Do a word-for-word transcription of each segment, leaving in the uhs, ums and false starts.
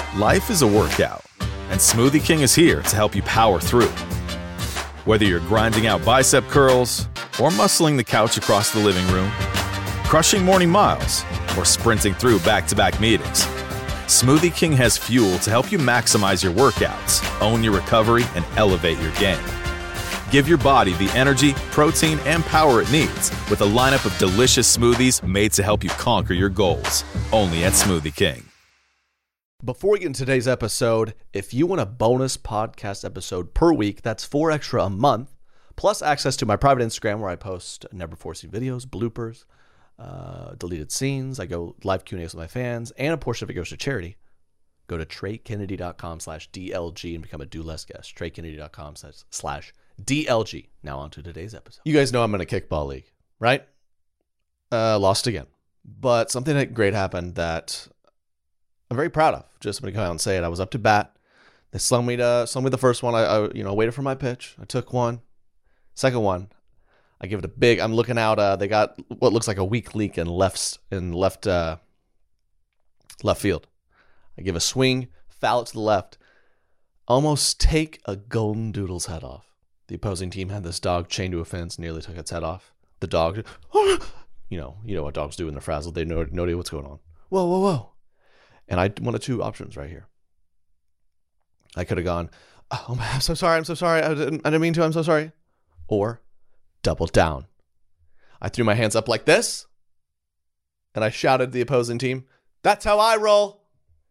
Life is a workout, and Smoothie King is here to help you power through. Whether you're grinding out bicep curls or muscling the couch across the living room, crushing morning miles, or sprinting through back-to-back meetings, Smoothie King has fuel to help you maximize your workouts, own your recovery, and elevate your game. Give your body the energy, protein, and power it needs with a lineup of delicious smoothies made to help you conquer your goals. Only at Smoothie King. Before we get into today's episode, if you want a bonus podcast episode per week, that's four extra a month, plus access to my private Instagram where I post never before seen videos, bloopers, uh, deleted scenes. I go live Q and A's with my fans, and a portion of it goes to charity. Go to TreyKennedy.com slash DLG and become a Do Less guest. TreyKennedy.com slash DLG. Now on to today's episode. You guys know I'm in a kickball league, right? Uh, lost again. But something great happened that I'm very proud of. Just going to come out and say it. I was up to bat. They slung me to slung me the first one. I, I you know waited for my pitch. I took one. Second one, I give it a big. I'm looking out. Uh, they got what looks like a weak leak in left in left uh, left field. I give a swing, foul it to the left, almost take a golden doodle's head off. The opposing team had this dog chained to a fence, nearly took its head off. The dog, you know, you know what dogs do when they're frazzled. They know no idea what's going on. Whoa, whoa, whoa. And I had one of two options right here. I could have gone, oh, I'm so sorry, I'm so sorry, I didn't, I didn't mean to, I'm so sorry. Or double down. I threw my hands up like this, and I shouted to the opposing team, that's how I roll.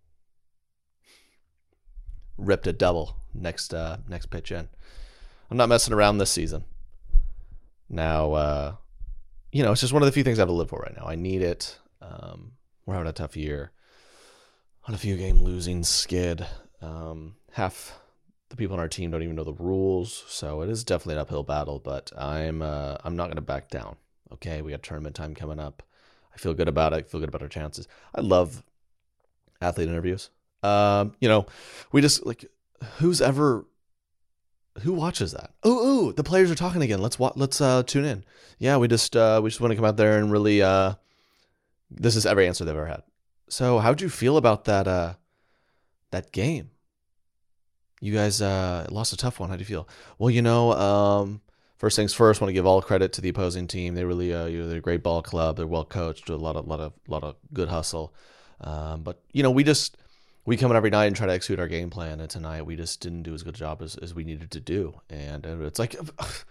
Ripped a double next uh, next pitch in. I'm not messing around this season. Now, uh, you know, it's just one of the few things I have to live for right now. I need it. Um, we're having a tough year. On a few game losing skid. Um, half the people on our team don't even know the rules, so it is definitely an uphill battle. But I'm uh, I'm not going to back down. Okay, we got tournament time coming up. I feel good about it. I feel good about our chances. I love athlete interviews. Um, you know, we just like who's ever who watches that? Ooh, ooh, the players are talking again. Let's wa- let's uh, tune in. Yeah, we just uh, we just want to come out there and really. Uh, this is every answer they've ever had. So how'd you feel about that uh, that game? You guys uh, lost a tough one. How'd you feel? Well, you know, um, first things first, want to give all credit to the opposing team. They really, uh, you know, they're a great ball club. They're well coached. Do a lot of, lot of, lot of good hustle. Um, but you know, we just we come in every night and try to execute our game plan. And tonight we just didn't do as good a job as, as we needed to do. And it's like,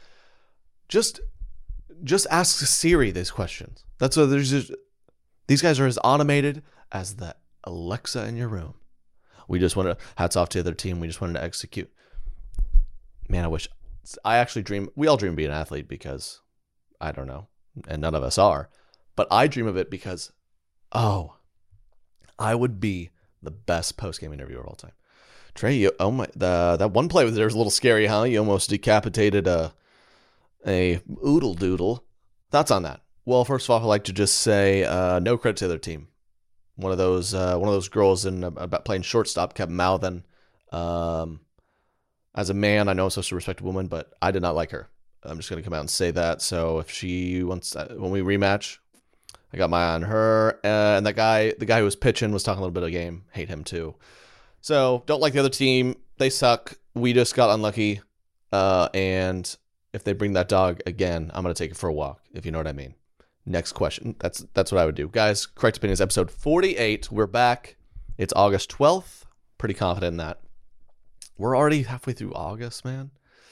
just just ask Siri these questions. That's what there's. Just, these guys are as automated as the Alexa in your room. We just want to, hats off to the other team. We just wanted to execute. Man, I wish, I actually dream, we all dream of being an athlete because, I don't know, and none of us are, but I dream of it because, oh, I would be the best post-game interviewer of all time. Trey, you, oh my, the, that one play was there was a little scary, huh? You almost decapitated a, a oodle doodle. Thoughts on that? Well, first of all, I'd like to just say uh, no credit to their team. One of those uh, one of those girls in uh, about playing shortstop kept mouthing. Um, as a man, I know I'm supposed to respect a woman, but I did not like her. I'm just going to come out and say that. So if she wants, uh, when we rematch, I got my eye on her. Uh, and that guy, the guy who was pitching, was talking a little bit of game. Hate him too. So don't like the other team. They suck. We just got unlucky. Uh, and if they bring that dog again, I'm going to take it for a walk, if you know what I mean. Next question. That's that's what I would do. Guys, Correct Opinions, episode forty-eight. We're back. It's August twelfth. Pretty confident in that. We're already halfway through August, man.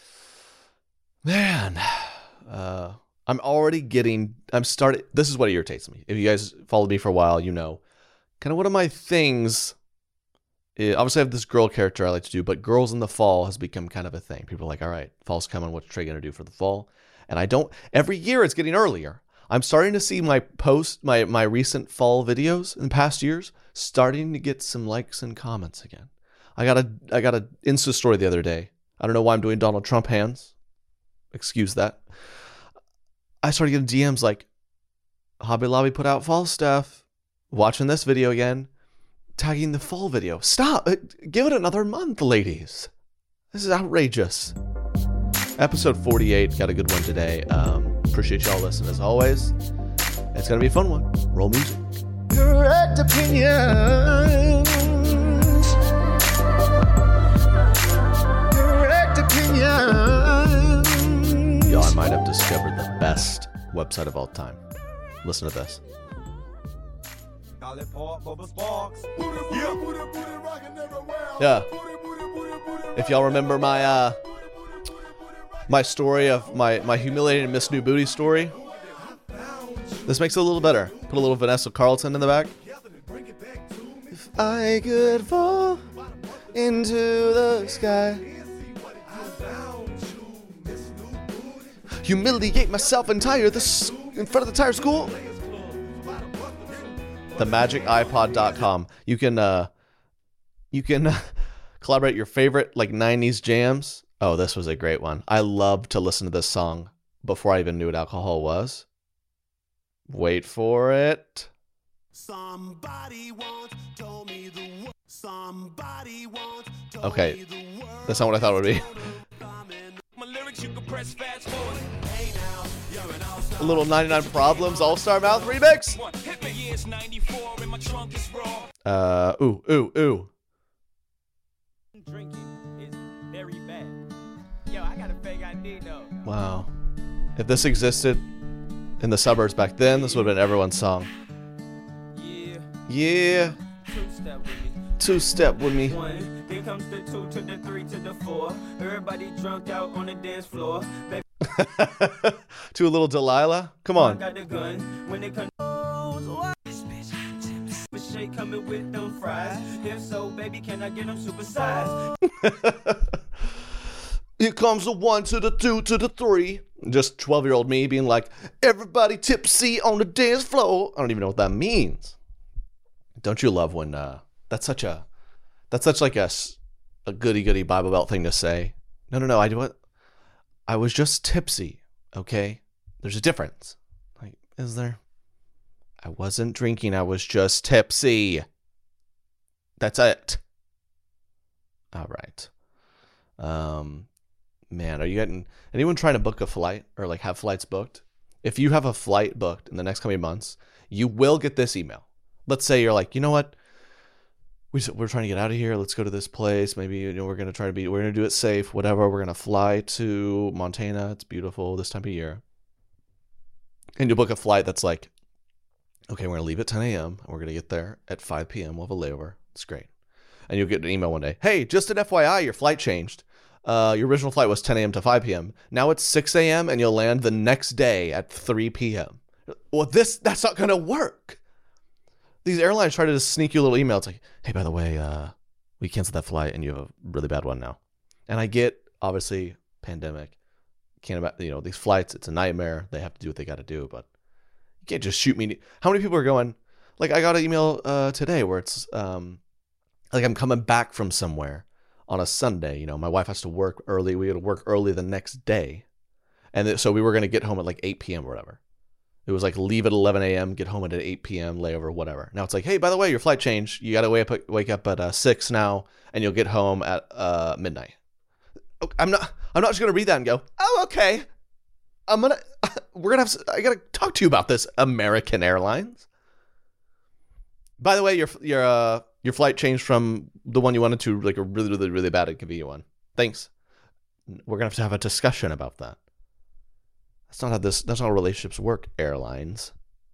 Man. Uh, I'm already getting... I'm starting... This is what irritates me. If you guys followed me for a while, you know. Kind of one of my things... Is, obviously, I have this girl character I like to do, but girls in the fall has become kind of a thing. People are like, all right, fall's coming. What's Trey going to do for the fall? And I don't... Every year, it's getting earlier. I'm starting to see my post, my, my recent fall videos in past years starting to get some likes and comments again. I got a I got a Insta story the other day. I don't know why I'm doing Donald Trump hands. Excuse that. I started getting D Ms like, Hobby Lobby put out fall stuff. Watching this video again. Tagging the fall video. Stop. Give it another month, ladies. This is outrageous. Episode forty-eight. Got a good one today. Um... Appreciate y'all listening as always. It's going to be a fun one. Roll music. Correct Opinions. website of all time. Listen to this. Yeah. If y'all remember my uh my story of my my humiliating Miss New Booty story, this makes it a little better. Put a little Vanessa Carlton in the back. If I could fall into the sky, humiliate myself entire this in front of the entire school. the magic ipod dot com. You can uh you can uh, collaborate your favorite like nineties jams. Oh, this was a great one. I loved to listen to this song before I even knew what alcohol was. Wait for it. Somebody once told me the word. Somebody once told okay, me the word. That's not what I thought it would be. My lyrics, you can press fast forward. Hey now, you're an all-star. A little ninety-nine Problems All-Star Mouth remix. Uh, ooh, ooh, ooh. Drinking is very bad. Yo, I got a fake I D though. Wow. If this existed in the suburbs back then, this would have been everyone's song. Yeah. Yeah. Two-step with me. Two-step with me. One. Here comes the two to the three to the four. Everybody drunk out on the dance floor. To a little Delilah. Come on. I got the gun. When they come coming with them fries. If so, baby, can I get them supersized? Here comes the one to the two to the three. Just twelve-year-old me being like, everybody tipsy on the dance floor. I don't even know what that means. Don't you love when uh, that's such a that's such like a, a goody goody Bible Belt thing to say? No, no, no. I do it. I was just tipsy. Okay, there's a difference. Like, is there? I wasn't drinking. I was just tipsy. That's it. All right. Um, man, are you getting anyone trying to book a flight or like have flights booked? If you have a flight booked in the next coming months, you will get this email. Let's say you're like, you know what? We, we're trying to get out of here. Let's go to this place. Maybe, you know, we're going to try to be, we're going to do it safe, whatever. We're going to fly to Montana. It's beautiful this time of year. And you book a flight that's like, okay, we're going to leave at ten a.m. and we're going to get there at five p.m. We'll have a layover. It's great. And you'll get an email one day. Hey, just an F Y I, your flight changed. Uh, your original flight was ten a.m. to five p.m. Now it's six a.m. and you'll land the next day at three p.m. Well, this that's not going to work. These airlines try to just sneak you a little email. It's like, hey, by the way, uh, we canceled that flight and you have a really bad one now. And I get, obviously, pandemic. Can't, you know, these flights, it's a nightmare. They have to do what they got to do, but you can't just shoot me. How many people are going, like I got an email uh, today where it's um, like I'm coming back from somewhere on a Sunday. You know, my wife has to work early. We had to work early the next day. And th- so we were going to get home at like eight p.m. or whatever. It was like leave at eleven a.m., get home at eight p.m., layover, whatever. Now it's like, hey, by the way, your flight changed. You got to wake up, wake up at uh, six now, and you'll get home at uh, midnight. I'm not. I'm not just going to read that and go, oh, okay. I'm gonna. We're gonna have. I gotta talk to you about this, American Airlines. By the way, your your uh, your flight changed from the one you wanted to like a really really really bad inconvenient one. Thanks. We're gonna have to have a discussion about that. That's not how this. That's not how relationships work. Airlines.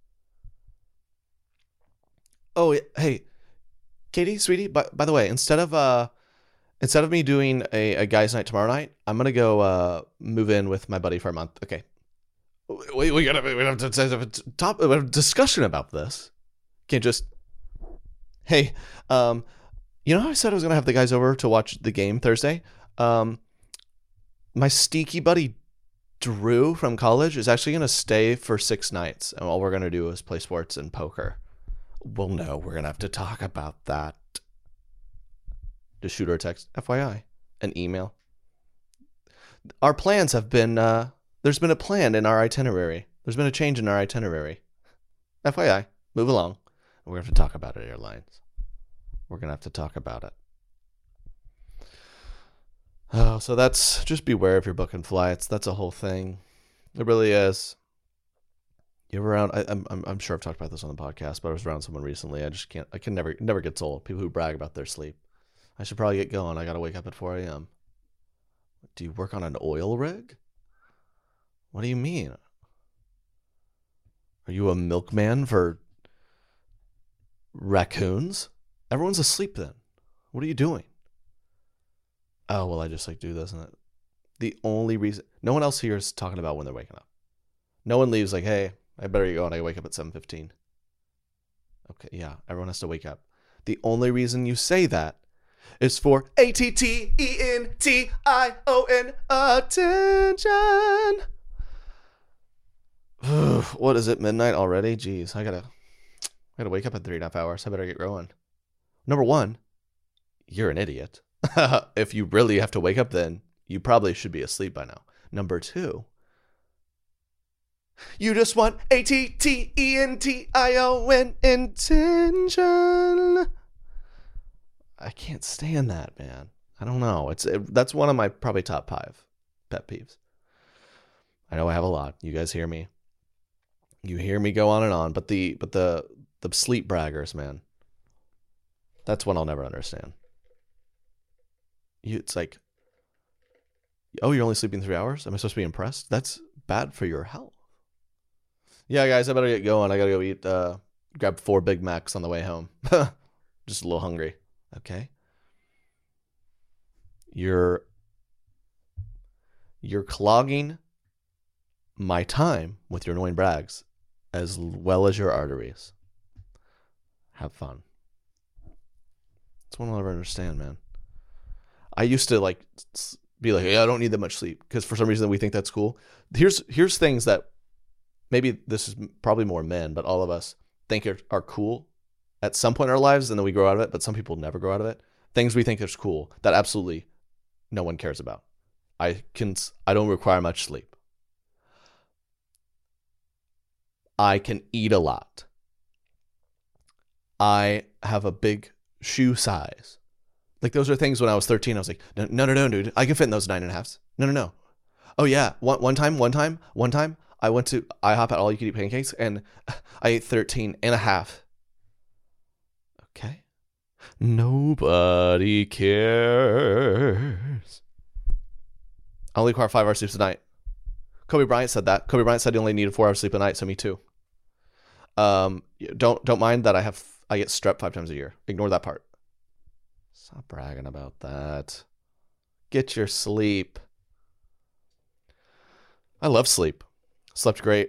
Oh hey, Katie, sweetie. By by the way, instead of uh. Instead of me doing a, a guys' night tomorrow night, I'm gonna go uh, move in with my buddy for a month. Okay, we we gotta we have to have a top we have a discussion about this. Can't just hey, um, you know how I said I was gonna have the guys over to watch the game Thursday? Um, my steaky buddy Drew from college is actually gonna stay for six nights, and all we're gonna do is play sports and poker. Well, no, we're gonna have to talk about that. Just shoot her a text, F Y I, an email. Our plans have been, uh, there's been a plan in our itinerary. There's been a change in our itinerary. F Y I, move along. We're going to have to talk about it, airlines. We're going to have to talk about it. Oh, so that's, just beware if you're booking flights. That's a whole thing. It really is. You ever around, I, I'm, I'm sure I've talked about this on the podcast, but I was around someone recently. I just can't, I can never, it never gets old. People who brag about their sleep. I should probably get going. I got to wake up at four a.m. Do you work on an oil rig? What do you mean? Are you a milkman for raccoons? Everyone's asleep then. What are you doing? Oh, well, I just like do this and that. The only reason, no one else here is talking about when they're waking up. No one leaves like, hey, I better get going. I wake up at seven fifteen. Okay, yeah, everyone has to wake up. The only reason you say that is for A T T E N T I O N, attention. What is it, midnight already? Jeez, I gotta, I gotta wake up in three and a half hours. I better get going. Number one, you're an idiot. If you really have to wake up then, you probably should be asleep by now. Number two, you just want A T T E N T I O N, intention. I can't stand that, man. I don't know. It's it, that's one of my probably top five pet peeves. I know I have a lot. You guys hear me. You hear me go on and on, but the but the the sleep braggers, man. That's one I'll never understand. You, it's like, oh, you're only sleeping three hours? Am I supposed to be impressed? That's bad for your health. Yeah, guys, I better get going. I gotta go eat, uh, grab four Big Macs on the way home. Just a little hungry. Okay. You're, you're clogging my time with your annoying brags as well as your arteries. Have fun. That's one I'll never understand, man. I used to like be like, yeah, I don't need that much sleep because for some reason we think that's cool. Here's here's things that maybe this is probably more men, but all of us think are, are cool at some point in our lives, and then we grow out of it. But some people never grow out of it. Things we think is cool that absolutely no one cares about. I can I don't require much sleep. I can eat a lot. I have a big shoe size. Like, those are things when I was thirteen, I was like, no, no, no, no, dude. I can fit in those nine and a halves. No, no, no. Oh, yeah. One, one time, one time, one time, I went to IHOP at All You Can Eat Pancakes, and I ate thirteen and a half. Okay. Nobody cares. I only require five hours sleep a night. Kobe Bryant said that. Kobe Bryant said he only needed four hours sleep a night, so me too. Um, don't don't mind that I have I get strep five times a year. Ignore that part. Stop bragging about that. Get your sleep. I love sleep. Slept great.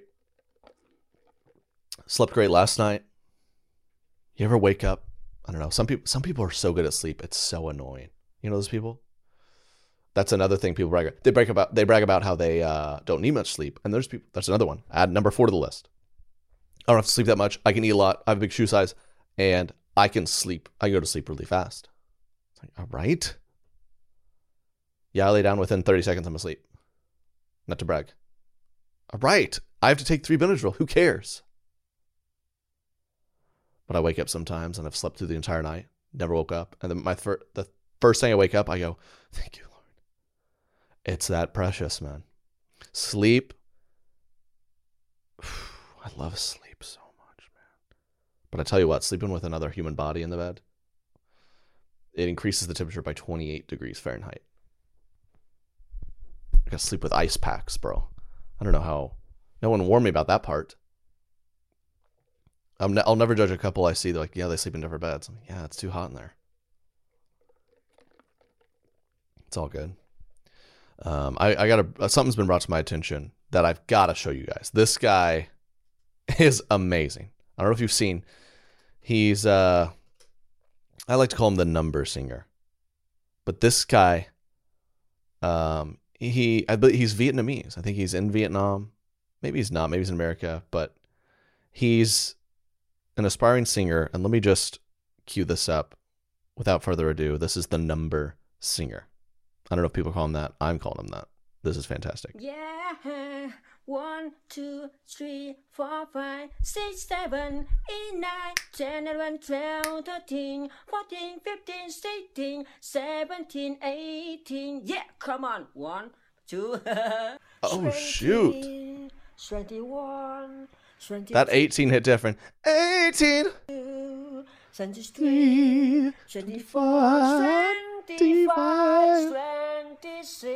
Slept great last night. You ever wake up? I don't know. Some people some people are so good at sleep. It's so annoying. You know those people? That's another thing people brag about. They brag about they brag about how they uh, don't need much sleep. And there's people. That's another one. Add number four to the list. I don't have to sleep that much. I can eat a lot. I have a big shoe size, and I can sleep. I can go to sleep really fast. It's like, all right. Yeah, I lay down within thirty seconds. I'm asleep. Not to brag. All right. I have to take three Benadryl. Who cares? But I wake up sometimes, and I've slept through the entire night. Never woke up. And then my fir- the first thing I wake up, I go, thank you, Lord. It's that precious, man. Sleep. I love sleep so much, man. But I tell you what, sleeping with another human body in the bed, it increases the temperature by twenty-eight degrees Fahrenheit. I gotta sleep with ice packs, bro. I don't know how. No one warned me about that part. I'm ne- I'll never judge a couple I see. They're like, yeah, they sleep in different beds. I'm like, yeah, it's too hot in there. It's all good. Um, I, I gotta. Something's been brought to my attention that I've got to show you guys. This guy is amazing. I don't know if you've seen. He's uh, I like to call him the number singer, but this guy, um, he I believe he's Vietnamese. I think he's in Vietnam. Maybe he's not. Maybe he's in America, but he's an aspiring singer. And let me just cue this up without further ado. This is the number singer. I don't know if people call him that. I'm calling him that. This is fantastic. Yeah, one, two, three, four, five, six, seven, eight, nine, ten, eleven, twelve, thirteen, fourteen, fifteen, sixteen, seventeen, eighteen. Yeah, come on. One, two. Oh, shoot. twenty-one, twenty-two, That eighteen hit different. eighteen. twenty-three, twenty-four, twenty-five,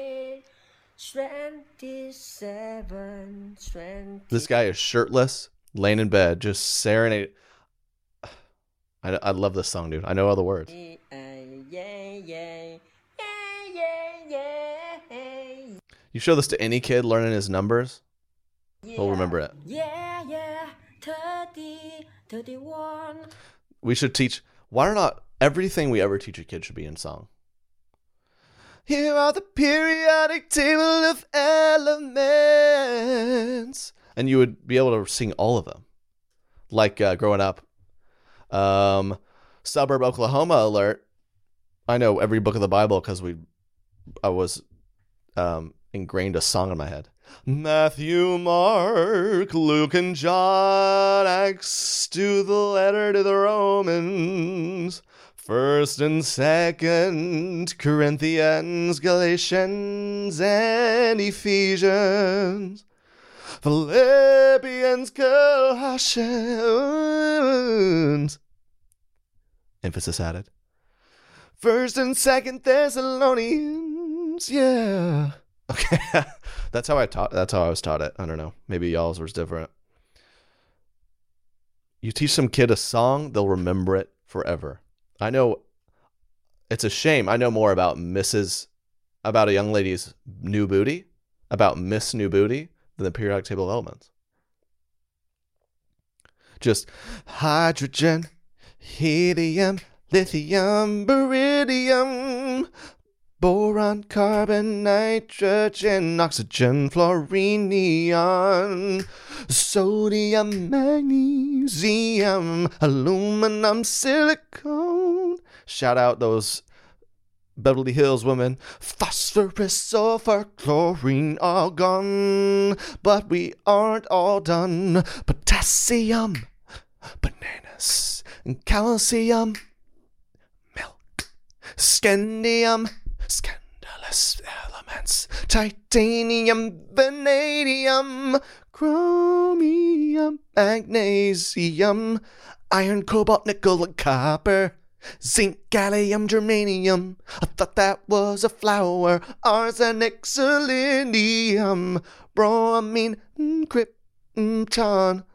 twenty-six, twenty-seven, twenty. This guy is shirtless, laying in bed, just serenade. I, I love this song, dude. I know all the words. Yeah, yeah, yeah, yeah, yeah, yeah. You show this to any kid learning his numbers, he'll remember it. Yeah, yeah, thirty, thirty-one. We should teach. Why not everything we ever teach a kid should be in song? Here are the periodic table of elements. And you would be able to sing all of them. Like uh, growing up. Um, Suburb, Oklahoma alert. I know every book of the Bible because we, I was um, ingrained a song in my head. Matthew, Mark, Luke, and John, Acts to the letter to the Romans. First and Second Corinthians, Galatians, and Ephesians, Philippians, Colossians. Emphasis added. First and Second Thessalonians, yeah. Okay, that's how I taught. That's how I was taught it. I don't know. Maybe y'all's was different. You teach some kid a song, they'll remember it forever. I know it's a shame. I know more about Missus about a young lady's new booty, about Miss New Booty, than the periodic table of elements. Just hydrogen, helium, lithium, beryllium, boron, carbon, nitrogen, oxygen, fluorine, neon, sodium, magnesium, aluminum, silicone. Shout out those Beverly Hills women. Phosphorus, sulfur, chlorine, argon. But we aren't all done. Potassium, bananas, and calcium, milk, scandium, scandalous elements, titanium, vanadium, chromium, magnesium, iron, cobalt, nickel, and copper, zinc, gallium, germanium. I thought that was a flower. Arsenic, selenium, bromine, krypton.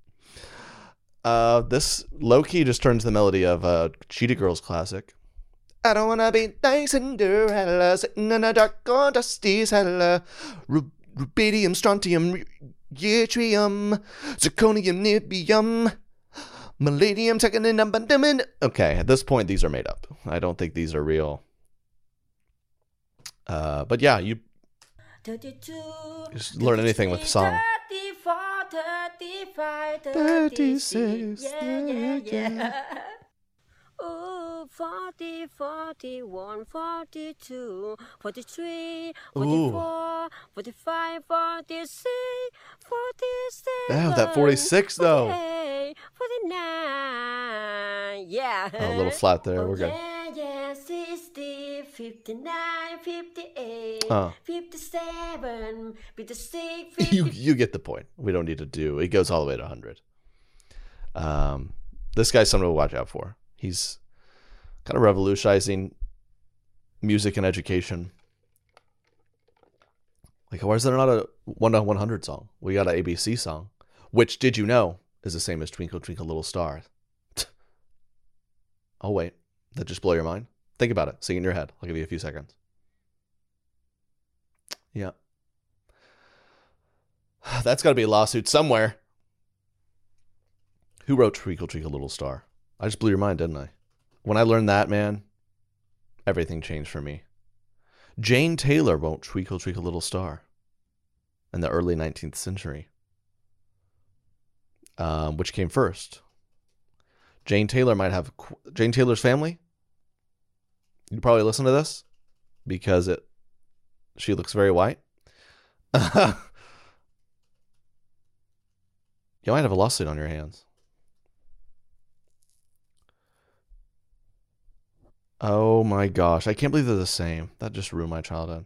Uh, this low-key just turns the melody of a Cheetah Girls classic. I don't wanna be nice Cinderella, sitting in a dark or dusty cellar. Ru- rubidium, strontium, yttrium, zirconium, niobium, Palladium, taken in abandonment. Okay, at this point, these are made up. I don't think these are real. Uh, but yeah, you just learn anything with the song. thirty-four, thirty-five, thirty-six, yeah, yeah, yeah. Ooh, forty, forty-one, forty-two, forty-three, forty-four, forty-five, forty-six, forty-seven. Damn, that forty-six though. forty-eight, forty-nine, yeah. Oh, a little flat there. We're good. Yeah, yeah, sixty, fifty-nine, fifty-eight, Uh. fifty-seven, fifty-six, fifty. You you get the point. We don't need to do. It goes all the way to one hundred. Um, this guy's someone to watch out for. He's kind of revolutionizing music and education. Like, why is there not a one to one hundred song? We got an A B C song, which, did you know, is the same as Twinkle Twinkle Little Star. Oh, wait. That just blow your mind? Think about it. Sing in your head. I'll give you a few seconds. Yeah. That's got to be a lawsuit somewhere. Who wrote Twinkle Twinkle Little Star? I just blew your mind, didn't I? When I learned that, man, everything changed for me. Jane Taylor wrote Twinkle Twinkle Little Star in the early nineteenth century. Um, which came first? Jane Taylor might have... Jane Taylor's Family? You'd probably listen to this because it. She looks very white. You might have a lawsuit on your hands. Oh my gosh, I can't believe they're the same. That just ruined my childhood.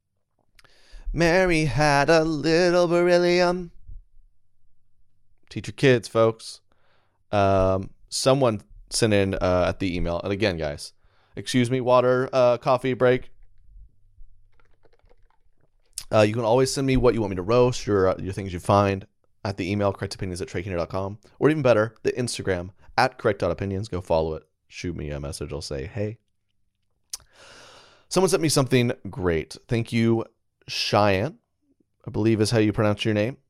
Mary had a little beryllium. Teach your kids, folks. Um, someone sent in uh, at the email. And again, guys, excuse me, water, uh, coffee break. Uh, you can always send me what you want me to roast, your, your things you find. at the email correctopinions at trakeiner dot com, or even better, the Instagram at correct.opinions. Go follow it. Shoot me a message. I'll say, hey. Someone sent me something great. Thank you, Cheyenne, I believe is how you pronounce your name.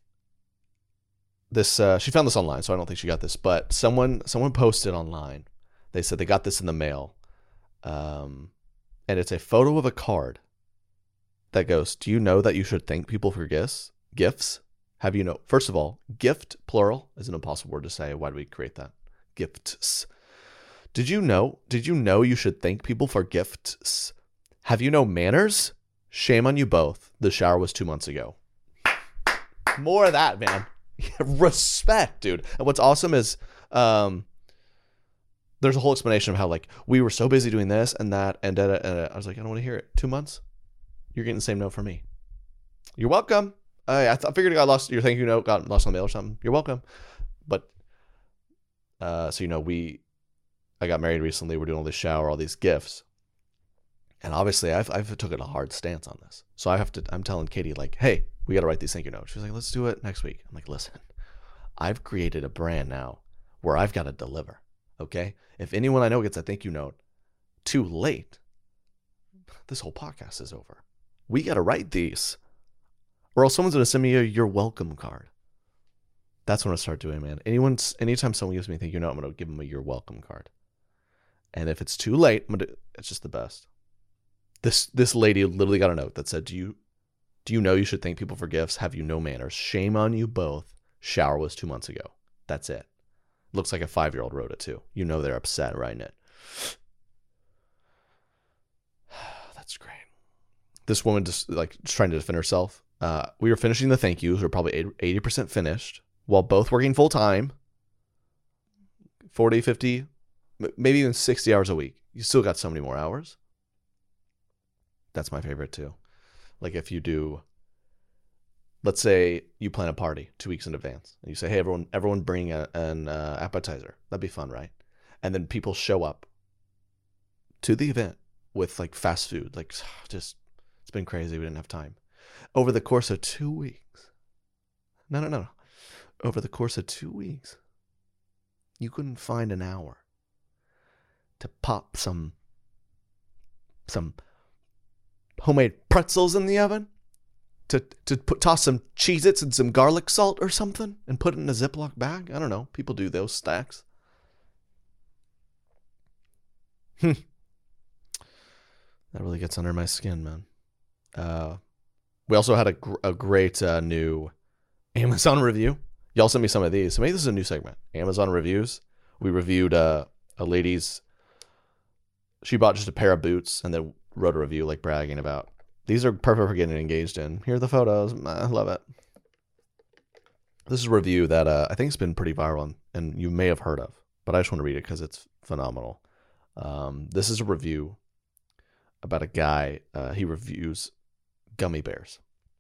This uh, she found this online, so I don't think she got this, but someone someone posted online. They said they got this in the mail. Um, and it's a photo of a card that goes, do you know that you should thank people for gifts? Gifts? Have you know? First of all, gift, plural, is an impossible word to say. Why do we create that? Gifts. Did you know? Did you know you should thank people for gifts? Have you no manners? Shame on you both. The shower was two months ago. More of that, man. Respect, dude. And what's awesome is um, there's a whole explanation of how, like, we were so busy doing this and that, and, da, da, da. I was like, I don't want to hear it. Two months? You're getting the same note from me. You're welcome. I, I, th- I figured it got lost. Your thank you note got lost on the mail or something. You're welcome. But, uh, so, you know, we, I got married recently. We're doing all this shower, all these gifts. And obviously I've, I've took a hard stance on this. So I have to, I'm telling Katie, like, hey, we got to write these thank you notes. She's like, let's do it next week. I'm like, listen, I've created a brand now where I've got to deliver. Okay. If anyone I know gets a thank you note too late, this whole podcast is over. We got to write these, or else someone's going to send me a you're welcome card. That's what I'm going to start doing, man. Anyone's, anytime someone gives me a thank you note, I'm going to give them a you're welcome card. And if it's too late, I'm gonna, it's just the best. This this lady literally got a note that said, do you do you know you should thank people for gifts? Have you no manners? Shame on you both. Shower was two months ago. That's it. Looks like a five-year-old wrote it too. You know they're upset writing it. That's great. This woman just like trying to defend herself. Uh, we were finishing the thank yous. We we're probably eighty percent finished while both working full-time. forty, fifty, maybe even sixty hours a week. You still got so many more hours. That's my favorite too. Like if you do, let's say you plan a party two weeks in advance and you say, hey, everyone, everyone bring a, an uh, appetizer. That'd be fun, right? And then people show up to the event with like fast food. Like just, it's been crazy. We didn't have time. Over the course of two weeks. No, no, no, no. Over the course of two weeks, you couldn't find an hour to pop some, some, homemade pretzels in the oven, to to put toss some Cheez-Its and some garlic salt or something and put it in a Ziploc bag. I don't know. People do those stacks. Hmm. That really gets under my skin, man. Uh, we also had a, gr- a great uh, new Amazon review. Y'all sent me some of these. So maybe this is a new segment. Amazon reviews. We reviewed uh, a lady's, she bought just a pair of boots and then wrote a review like bragging about, these are perfect for getting engaged in. Here are the photos. I love it. This is a review that uh, I think has been pretty viral and, and you may have heard of, but I just want to read it because it's phenomenal. Um, this is a review about a guy. Uh, he reviews gummy bears.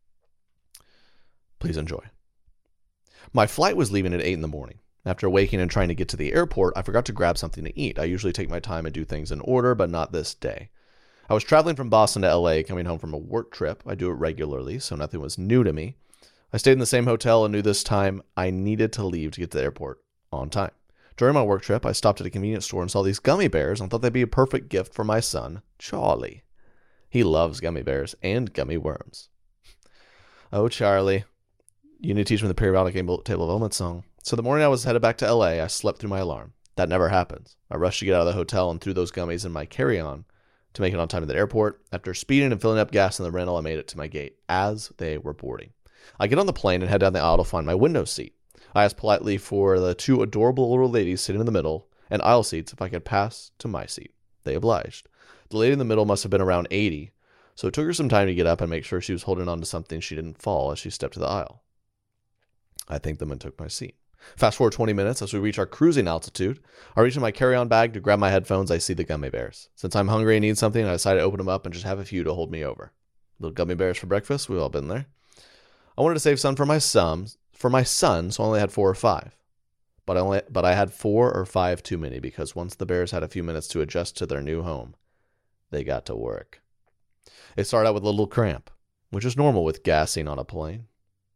Please enjoy. My flight was leaving at eight in the morning. After waking and trying to get to the airport, I forgot to grab something to eat. I usually take my time and do things in order, but not this day. I was traveling from Boston to L A, coming home from a work trip. I do it regularly, so nothing was new to me. I stayed in the same hotel and knew this time I needed to leave to get to the airport on time. During my work trip, I stopped at a convenience store and saw these gummy bears and thought they'd be a perfect gift for my son, Charlie. He loves gummy bears and gummy worms. Oh, Charlie. You need to teach him the periodic table of elements song. So the morning I was headed back to L A, I slept through my alarm. That never happens. I rushed to get out of the hotel and threw those gummies in my carry-on to make it on time to the airport. After speeding and filling up gas in the rental, I made it to my gate as they were boarding. I get on the plane and head down the aisle to find my window seat. I asked politely for the two adorable little ladies sitting in the middle and aisle seats if I could pass to my seat. They obliged. The lady in the middle must have been around eighty, so it took her some time to get up and make sure she was holding on to something she didn't fall as she stepped to the aisle. I thanked them and took my seat. Fast forward twenty minutes as we reach our cruising altitude. I reach in my carry-on bag to grab my headphones. I see the gummy bears. Since I'm hungry and need something, I decided to open them up and just have a few to hold me over. Little gummy bears for breakfast. We've all been there. I wanted to save some for my son, for my son, so I only had four or five. But I only, but I had four or five too many because once the bears had a few minutes to adjust to their new home, they got to work. It started out with a little cramp, which is normal with gassing on a plane.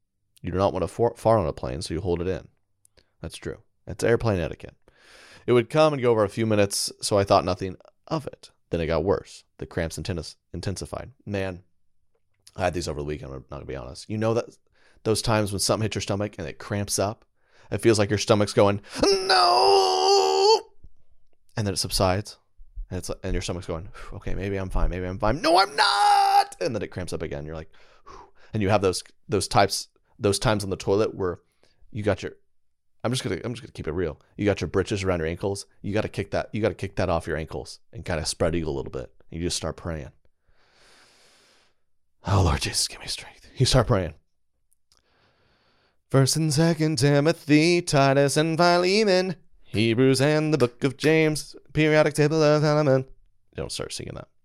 You do not want to fart on a plane, so you hold it in. That's true. It's airplane etiquette. It would come and go over a few minutes, so I thought nothing of it. Then it got worse. The cramps intens- intensified. Man, I had these over the weekend, I'm not going to be honest. You know that those times when something hits your stomach and it cramps up? It feels like your stomach's going, no! And then it subsides. And it's and your stomach's going, okay, maybe I'm fine. Maybe I'm fine. No, I'm not! And then it cramps up again. You're like, whew. And you have those those types, those times on the toilet where you got your, I'm just gonna I'm just gonna keep it real. You got your britches around your ankles. You got to kick that. You got to kick that off your ankles and kind of spread eagle a little bit. And you just start praying. Oh Lord Jesus, give me strength. You start praying. First and Second Timothy, Titus and Philemon, Hebrews and the Book of James, periodic table of elements. Don't start singing that.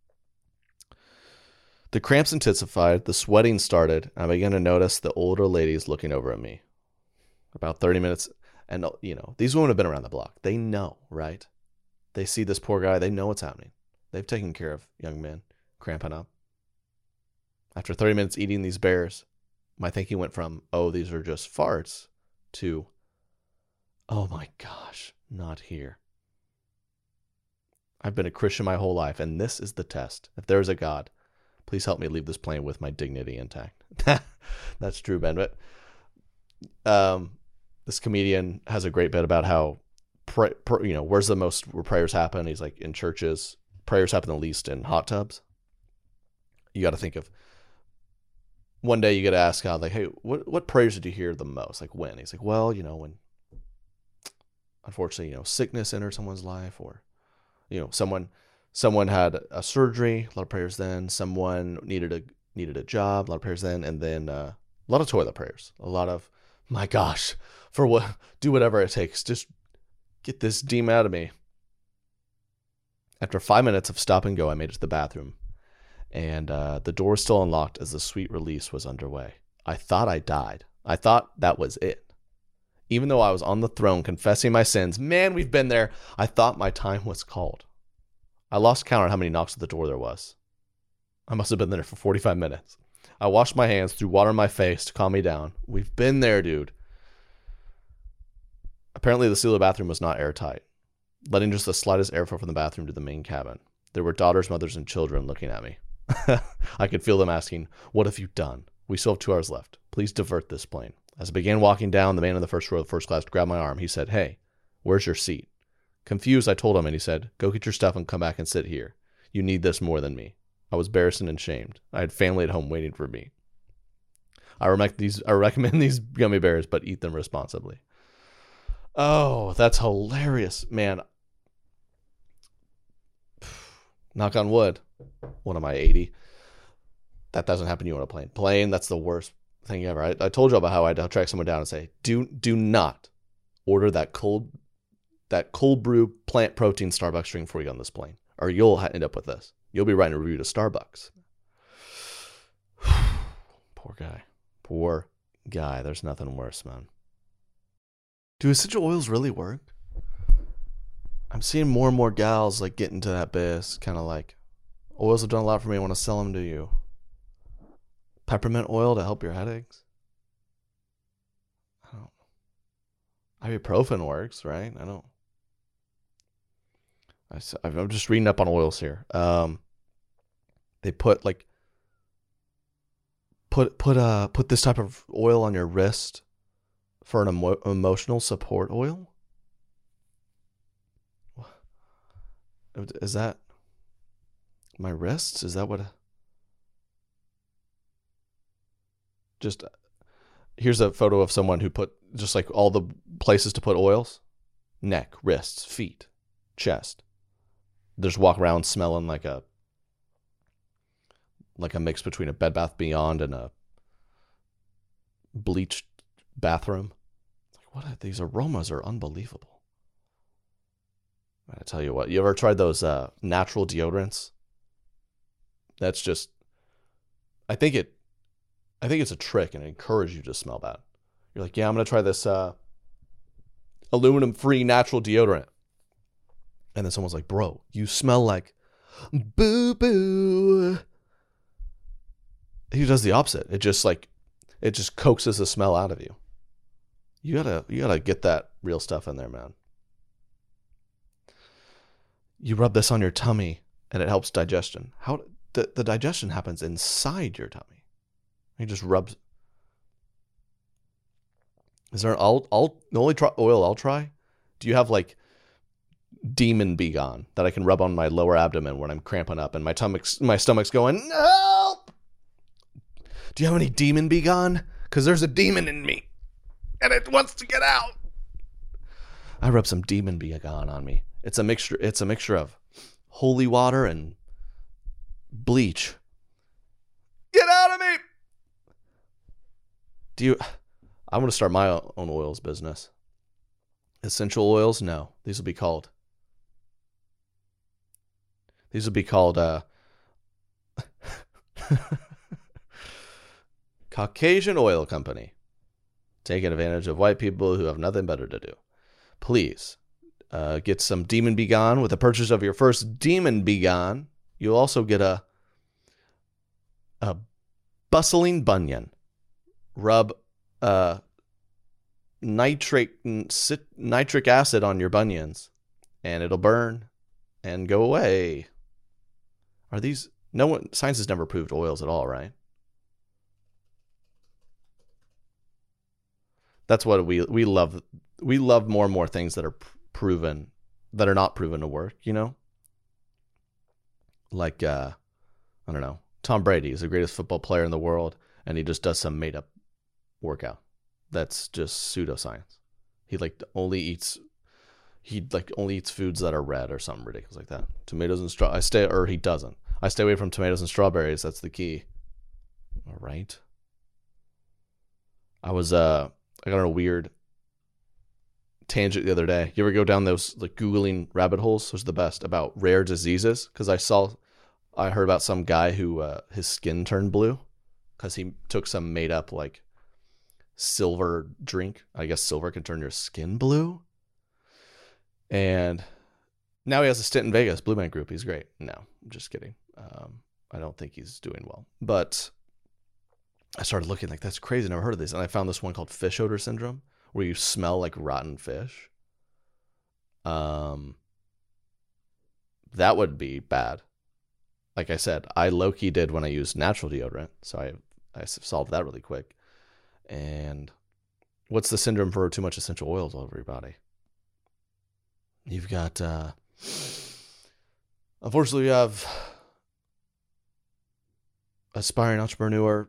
The cramps intensified. The sweating started. I began to notice the older ladies looking over at me. About thirty minutes, and you know, these women have been around the block. They know, right? They see this poor guy. They know what's happening. They've taken care of young men cramping up. After thirty minutes eating these bears, my thinking went from, oh, these are just farts, to, oh my gosh, not here. I've been a Christian my whole life, and this is the test. If there is a God, please help me leave this plane with my dignity intact. That's true, Ben. But um, this comedian has a great bit about how, pray, pray, you know, where's the most where prayers happen? He's like, in churches, prayers happen the least in hot tubs. You got to think of, one day you get to ask God, like, hey, what what prayers did you hear the most? Like, when? He's like, well, you know, when, unfortunately, you know, sickness entered someone's life, or, you know, someone someone had a surgery, a lot of prayers then. Someone needed a needed a job, a lot of prayers then. And then uh, a lot of toilet prayers, a lot of, my gosh, for what, do whatever it takes. Just get this demon out of me. After five minutes of stop and go, I made it to the bathroom. And uh, the door was still unlocked as the sweet release was underway. I thought I died. I thought that was it. Even though I was on the throne confessing my sins, man, we've been there, I thought my time was called. I lost count on how many knocks at the door there was. I must have been there for forty-five minutes. I washed my hands, threw water in my face to calm me down. We've been there, dude. Apparently the seal of the bathroom was not airtight, letting just the slightest airflow from the bathroom to the main cabin. There were daughters, mothers, and children looking at me. I could feel them asking, what have you done? We still have two hours left. Please divert this plane. As I began walking down, the man in the first row of first class grabbed my arm. He said, hey, where's your seat? Confused, I told him, and he said, go get your stuff and come back and sit here. You need this more than me. I was embarrassed and ashamed. I had family at home waiting for me. I recommend these, I recommend these gummy bears, but eat them responsibly. Oh, that's hilarious. Man. Knock on wood. What am I, eighty? That doesn't happen to you on a plane. Plane, that's the worst thing ever. I, I told you about how I'd track someone down and say, do do not order that cold that cold brew plant protein Starbucks drink before you get on this plane, or you'll end up with this. You'll be writing a review to Starbucks. Poor guy. Poor guy. There's nothing worse, man. Do essential oils really work? I'm seeing more and more gals like get into that biz, kind of like, oils have done a lot for me, I want to sell them to you. Peppermint oil to help your headaches? I don't. Ibuprofen works, right? I don't. I, I'm just reading up on oils here. Um, they put like put put uh put this type of oil on your wrist for an emo- emotional support oil. Is that my wrists? Is that what? Just here's a photo of someone who put just like all the places to put oils: neck, wrists, feet, chest. They just walk around smelling like a like a mix between a Bed Bath Beyond and a bleached bathroom. Like, what are, these aromas are unbelievable. I tell you what, you ever tried those uh, natural deodorants? That's just, I think it, I think it's a trick and it encourages you to smell bad. You're like, yeah, I'm going to try this uh, aluminum-free natural deodorant. And then someone's like, bro, you smell like boo-boo. He does the opposite. It just like, it just coaxes the smell out of you. You gotta, you gotta get that real stuff in there, man. You rub this on your tummy and it helps digestion. How the, the digestion happens inside your tummy. You just rub. Is there an I'll, I'll, the only try, oil I'll try? Do you have like Demon Be Gone that I can rub on my lower abdomen when I'm cramping up and my stomach's, my stomach's going, help? Do you have any Demon Be Gone? Because there's a demon in me and it wants to get out. I rub some Demon Be Gone on me. It's a mixture. It's a mixture of holy water and bleach. Get out of me! Do you? I'm going to start my own oils business. Essential oils? No. These will be called. These will be called uh, Caucasian Oil Company. Taking advantage of white people who have nothing better to do. Please uh, get some Demon Be Gone with the purchase of your first Demon Be Gone. You'll also get a a bustling bunion. Rub uh, nitrate cit, nitric acid on your bunions, and it'll burn and go away. Are these? No one. Science has never proved oils at all, right? That's what we we love. We love more and more things that are proven, that are not proven to work. You know, like uh, I don't know. Tom Brady is the greatest football player in the world, and he just does some made up workout. That's just pseudoscience. He like only eats. He like only eats foods that are red or something ridiculous like that. Tomatoes and straw. I stay, or he doesn't. I stay away from tomatoes and strawberries. That's the key. All right. I was uh. I got on a weird tangent the other day. You ever go down those like Googling rabbit holes? Those are the best about rare diseases. Because I saw, I heard about some guy who uh, his skin turned blue because he took some made up like silver drink. I guess silver can turn your skin blue. And now he has a stint in Vegas, Blue Man Group. He's great. No, I'm just kidding. Um, I don't think he's doing well. But I started looking like, that's crazy. Never heard of this. And I found this one called fish odor syndrome, where you smell like rotten fish. Um, that would be bad. Like I said, I low-key did when I used natural deodorant. So I, I solved that really quick. And what's the syndrome for too much essential oils all over your body? You've got, uh, unfortunately, you have aspiring entrepreneur,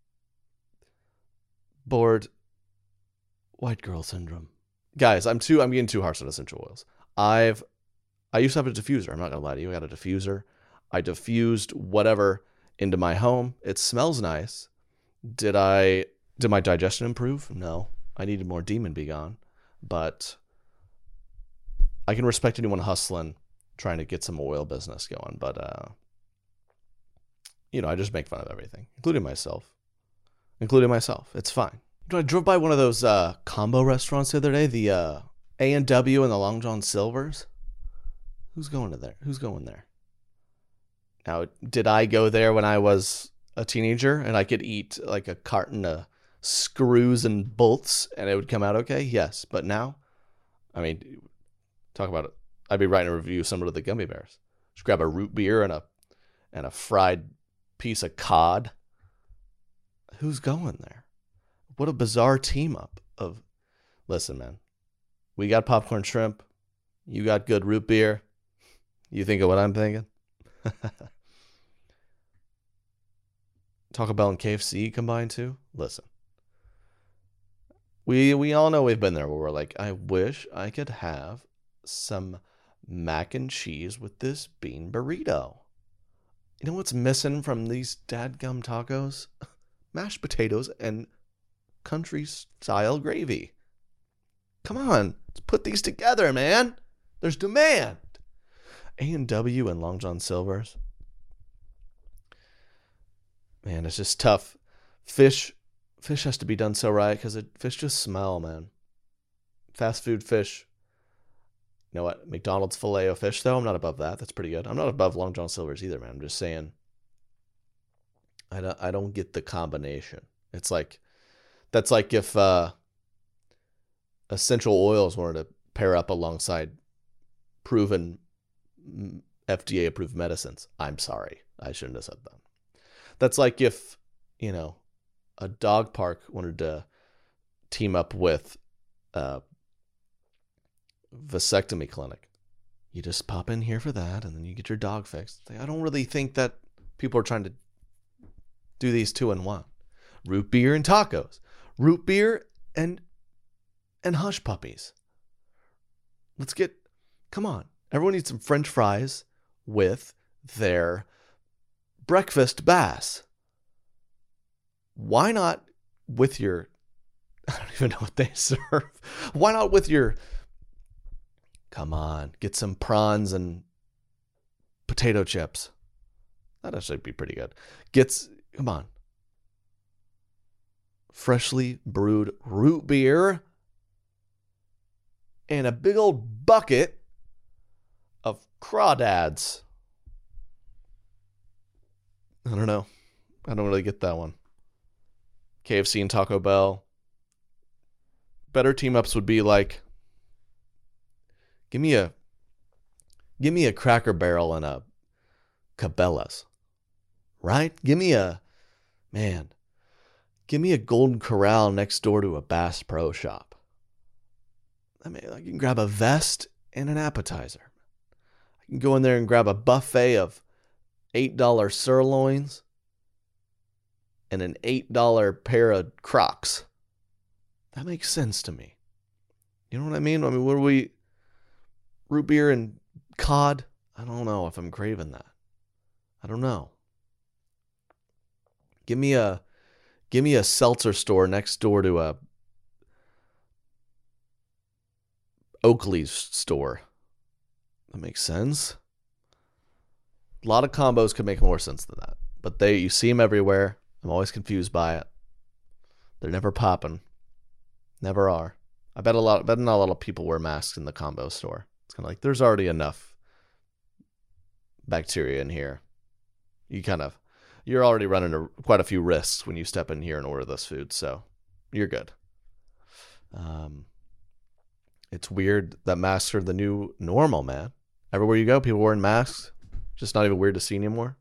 bored white girl syndrome. Guys, I'm too I'm getting too harsh on essential oils. I've I used to have a diffuser. I'm not gonna lie to you. I got a diffuser. I diffused whatever into my home. It smells nice. Did I did my digestion improve? No. I needed more Demon Be Gone. But I can respect anyone hustling, trying to get some oil business going. But uh you know, I just make fun of everything, including myself. Including myself. It's fine. I drove by one of those uh, combo restaurants the other day, the uh, A and W and the Long John Silver's. Who's going to there? Who's going there? Now, did I go there when I was a teenager and I could eat like a carton of screws and bolts and it would come out okay? Yes. But now, I mean, talk about it. I'd be writing a review of some of the gummy bears. Just grab a root beer and a and a fried piece of cod. Who's going there? What a bizarre team up of, listen, man, we got popcorn shrimp. You got good root beer. You think of what I'm thinking? Taco Bell and K F C combined too. Listen, we we all know we've been there where we're like, I wish I could have some mac and cheese with this bean burrito. You know what's missing from these dadgum tacos? Mashed potatoes and country style gravy. Come on, let's put these together, man. There's demand. A and W and Long John Silver's. Man, it's just tough. Fish, fish has to be done so right because fish just smell, man. Fast food fish. You know what? McDonald's Filet-O-Fish, though, I'm not above that. That's pretty good. I'm not above Long John Silver's either, man. I'm just saying. I don't, I don't get the combination. It's like That's like if uh, essential oils wanted to pair up alongside proven F D A-approved medicines. I'm sorry. I shouldn't have said that. That's like if, you know, a dog park wanted to team up with a vasectomy clinic. You just pop in here for that, and then you get your dog fixed. I don't really think that people are trying to do these two in one. Root beer and tacos. Root beer and and hush puppies. Let's get, come on. Everyone needs some French fries with their breakfast bass. Why not with your, I don't even know what they serve. Why not with your, come on, get some prawns and potato chips. That'd actually be pretty good. Gets, come on. Freshly brewed root beer and a big old bucket of crawdads. I don't know. I don't really get that one. K F C and Taco Bell. Better team ups would be like, give me a, give me a Cracker Barrel and a Cabela's, right? Give me a, man, give me a Golden Corral next door to a Bass Pro Shop. I mean, I can grab a vest and an appetizer. I can go in there and grab a buffet of eight dollar sirloins and an eight dollar pair of Crocs. That makes sense to me. You know what I mean? I mean, what are we, root beer and cod? I don't know if I'm craving that. I don't know. Give me a, give me a seltzer store next door to a Oakley's store. That makes sense. A lot of combos could make more sense than that. But they, you see them everywhere. I'm always confused by it. They're never popping. Never are. I bet a lot, I bet not a lot of people wear masks in the combo store. It's kind of like, there's already enough bacteria in here. You kind of, you're already running a, quite a few risks when you step in here and order this food. So you're good. Um, It's weird that masks are the new normal, man. Everywhere you go, people wearing masks. Just not even weird to see anymore.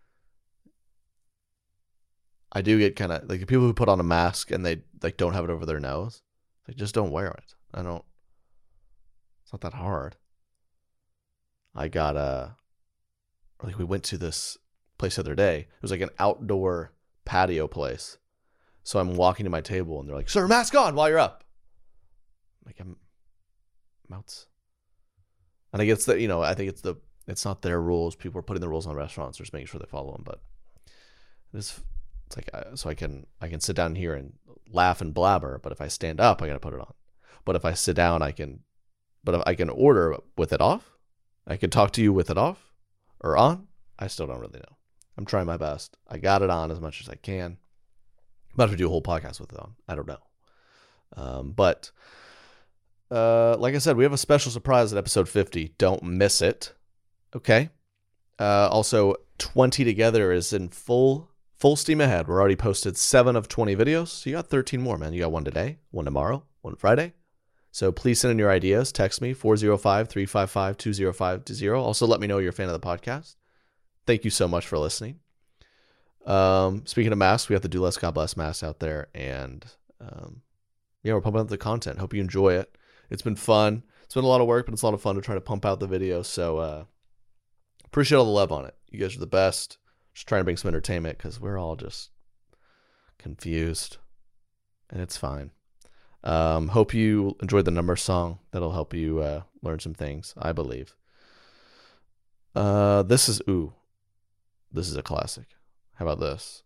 I do get kind of like the people who put on a mask and they like don't have it over their nose. They just don't wear it. I don't. It's not that hard. I got a. Like we went to this place the other day. It was like an outdoor patio place. So I'm walking to my table and they're like, "Sir, mask on while you're up." I'm like I'm. Mouths. And I guess that, you know, I think it's the, it's not their rules. People are putting the rules on restaurants, just making sure they follow them. But it's, it's like, I, so I can, I can sit down here and laugh and blabber. But if I stand up, I got to put it on. But if I sit down, I can, but if I can order with it off. I can talk to you with it off or on. I still don't really know. I'm trying my best. I got it on as much as I can. I'm about to do a whole podcast with it on. I don't know. Um, but, Uh, like I said, we have a special surprise at episode fifty. Don't miss it. Okay. Uh, also, twenty Together is in full full steam ahead. We're already posted seven of twenty videos. So you got thirteen more, man. You got one today, one tomorrow, one Friday. So please send in your ideas. Text me, four oh five, three five five, two oh five two oh. Also, let me know you're a fan of the podcast. Thank you so much for listening. Um, speaking of masks, we have the Do Less, God Bless masks out there. And um, yeah, we're pumping out the content. Hope you enjoy it. It's been fun. It's been a lot of work, but it's a lot of fun to try to pump out the videos. So uh, appreciate all the love on it. You guys are the best. Just trying to bring some entertainment because we're all just confused. And it's fine. Um, hope you enjoyed the number song. That'll help you uh, learn some things, I believe. Uh, this is, ooh, this is a classic. How about this?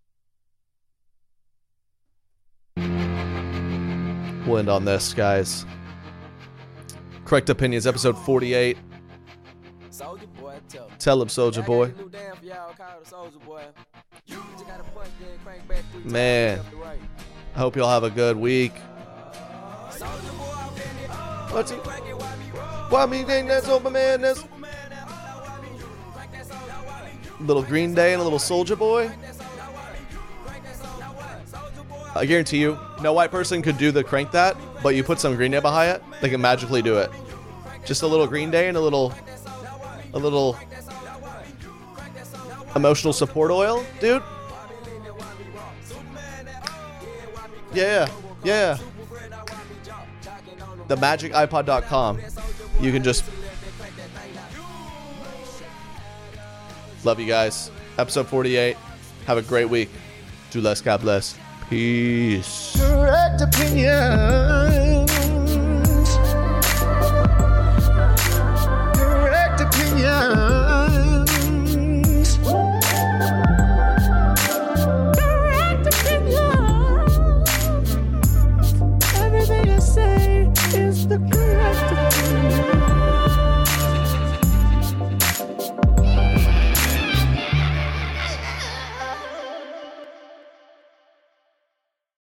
We'll end on this, guys. Correct Opinions, episode forty-eight. Tell him, Soldier Boy. Man, I hope y'all have a good week. What's it? Why me think that's open madness? Little Green Day and a little Soldier Boy. I guarantee you, no white person could do the crank that, but you put some Green Day behind it, they can magically do it. Just a little Green Day and a little, a little emotional support oil, dude. Yeah, yeah. The magic iPod dot com. You can just... Love you guys. Episode forty-eight. Have a great week. Do less, God bless. Peace. Correct opinion.